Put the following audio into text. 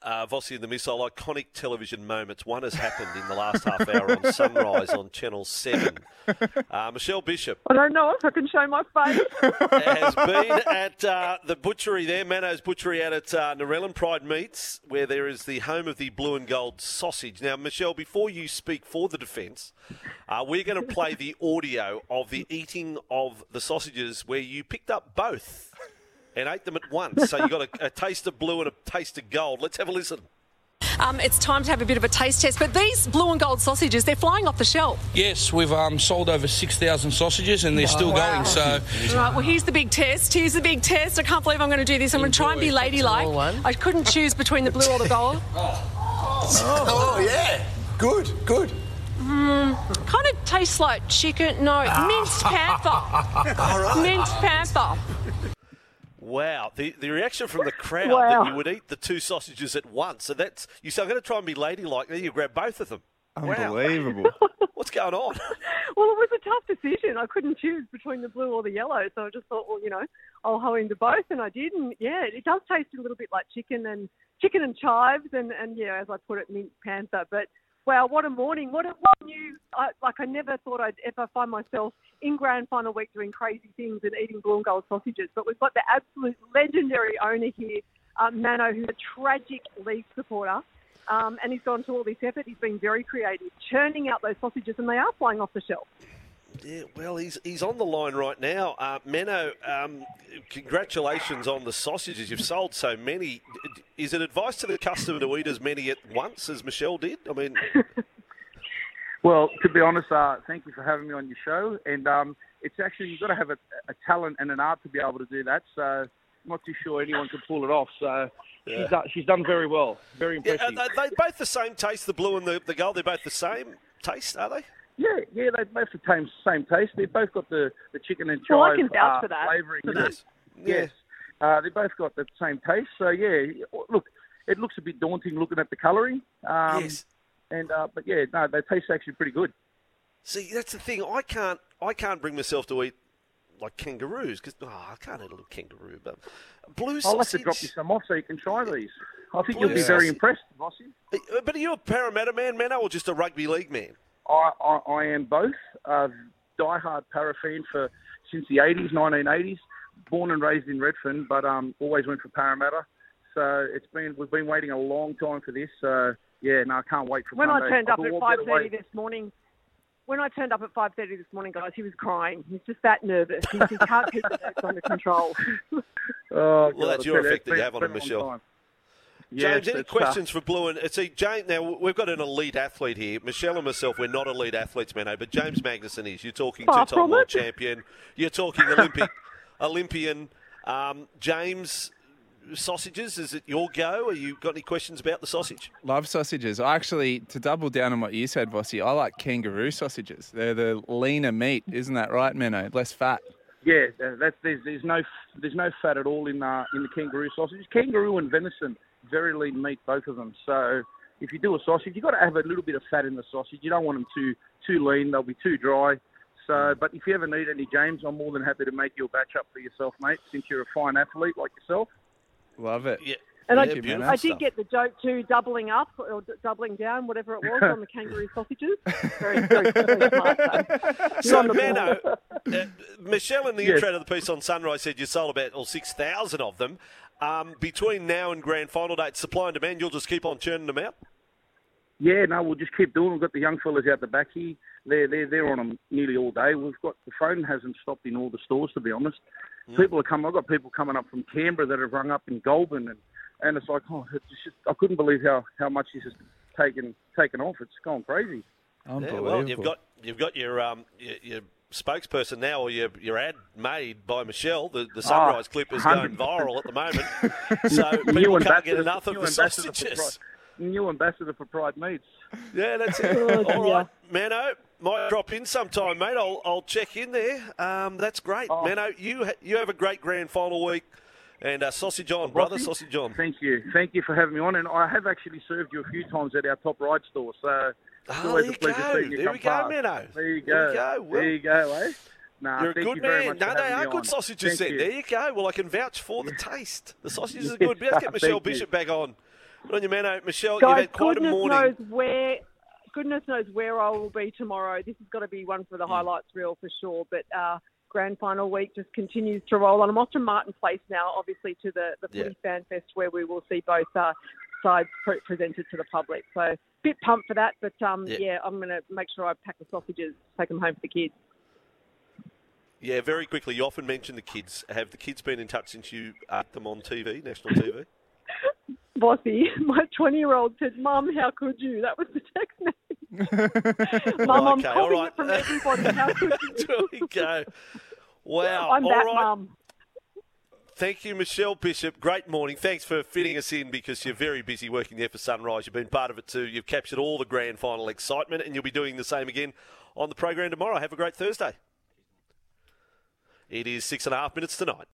Vossi and the Missile, iconic television moments. One has happened in the last half hour on Sunrise on Channel 7. Michelle Bishop. I don't know if I can show my face. Has been at the butchery there, Mano's Butchery out at Narellan Pride Meats, where there is the home of the blue and gold sausage. Now, Michelle, before you speak for the defence, we're going to play the audio of the eating of the sausages where you picked up both and ate them at once. So you got a taste of blue and a taste of gold. Let's have a listen. It's time to have a bit of a taste test. But these blue and gold sausages, they're flying off the shelf. Yes, we've sold over 6,000 sausages and they're still going. So, right, well, here's the big test. I can't believe I'm going to do this. I'm going to try and be ladylike. I couldn't choose between the blue or the gold. Oh, yeah. Good. Kind of tastes like chicken. No, minced panther. All right. Minced panther. Wow, the reaction from the crowd Wow. that you would eat the two sausages at once. So you say, I'm going to try and be ladylike. Then you grab both of them. Unbelievable. Wow. What's going on? Well, it was a tough decision. I couldn't choose between the blue or the yellow, so I just thought, well, I'll hoe into both, and I did. And yeah, it does taste a little bit like chicken and chives, and yeah, as I put it, minced panther. But wow, what a morning! What new! I never thought I'd ever find myself in grand final week doing crazy things and eating blue and gold sausages. But we've got the absolute legendary owner here, Mano, who's a tragic League supporter. And he's gone to all this effort. He's been very creative, churning out those sausages, and they are flying off the shelf. Yeah, well, he's on the line right now. Mano, congratulations on the sausages. You've sold so many. Is it advice to the customer to eat as many at once as Michelle did? I mean... Well, to be honest, thank you for having me on your show. And it's actually, you've got to have a talent and an art to be able to do that. So I'm not too sure anyone can pull it off. So she's done very well. Very impressive. Yeah, are they both the same taste, the blue and the gold? They're both the same taste, are they? Yeah, they both the same taste. They've both got the chicken and Well, I chive can vouch for that. flavouring. Yes. They both got the same taste. So, yeah, look, it looks a bit daunting looking at the colouring. Yes. But yeah, no, they taste actually pretty good. See, that's the thing. I can't bring myself to eat like kangaroos because I can't eat a little kangaroo. But blue sausage. I'll have to drop you some off so you can try these. I think Blue you'll be sausage. very impressed, Vossi. But are you a Parramatta man, Mano, or just a rugby league man? I am both. Die-hard Para fan since the 80s, 1980s. Born and raised in Redfern, but always went for Parramatta. So we've been waiting a long time for this. So yeah, no, I can't wait for When Monday. I turned up at I'll get away. 5:30 this morning, guys, he was crying. He's just that nervous. He can't keep the nerves under control. Oh, Well, that's your effect that you have on him, Michelle. James, any questions for Blue? And see, James. Now we've got an elite athlete here. Michelle and myself, we're not elite athletes, Mano, but James Magnuson is. You're talking two-time world champion. You're talking Olympian. James, sausages. Is it your go? Have you got any questions about the sausage? Love sausages. Actually, to double down on what you said, Vossi, I like kangaroo sausages. They're the leaner meat, isn't that right, Menno? Less fat. Yeah, there's no fat at all in the kangaroo sausage. Kangaroo and venison, very lean meat, both of them. So if you do a sausage, you've got to have a little bit of fat in the sausage. You don't want them too lean; they'll be too dry. So, but if you ever need any, James, I'm more than happy to make you a batch up for yourself, mate. Since you're a fine athlete like yourself. Love it. Yeah. And beautiful I did stuff. get the joke too, doubling up or doubling down, whatever it was, on the kangaroo sausages. Very, very, very smart. So, Mano, Michelle in the intro to the piece on Sunrise said you sold about 6,000 of them. Between now and grand final date, supply and demand, you'll just keep on churning them out? Yeah, no, we'll just keep doing. We've got the young fellas out the back here. They're on them nearly all day. We've got the phone hasn't stopped in all the stores, to be honest. People are coming. I've got people coming up from Canberra that have rung up in Goulburn, and it's like, I couldn't believe how much this has taken off. It's gone crazy. Unbelievable. Yeah, well, you've got your spokesperson now, or your ad made by Michelle. The Sunrise clip is going viral at the moment, so people can't get enough of the sausages. New ambassador for Pride Meats. Yeah, that's it. All right, Mano, might drop in sometime, mate. I'll check in there. That's great, Mano. You have a great grand final week, and sausage on, brother, sausage on. Thank you for having me on, and I have actually served you a few times at our Top Ride store. So it's always a pleasure seeing you there come we go, past. Mano. There you go. Well, there you go, eh? Nah, you're a thank good you very man. much No, for they having are me good on. sausages. Thank Then you. there you go. Well, I can vouch for the taste. The sausages are good. Let's get Michelle Thank you. Bishop back on. Good on you, Mano. Michelle, Guys, you've had quite a morning. Goodness knows where I will be tomorrow. This has got to be one for the highlights reel for sure. But grand final week just continues to roll on. I'm off to Martin Place now, obviously, to the Footy Fan Fest, where we will see both sides presented to the public. So a bit pumped for that. But, I'm going to make sure I pack the sausages, take them home for the kids. Yeah, very quickly, you often mention the kids. Have the kids been in touch since you had them on TV, national TV? Bossy, my 20-year-old said, Mum, how could you? That was the text message. Mum, I'm copying it from everybody. How could you? There we go. Wow. I'm that Mum. Thank you, Michelle Bishop. Great morning. Thanks for fitting us in because you're very busy working there for Sunrise. You've been part of it too. You've captured all the grand final excitement and you'll be doing the same again on the program tomorrow. Have a great Thursday. It is 6.5 minutes to 9.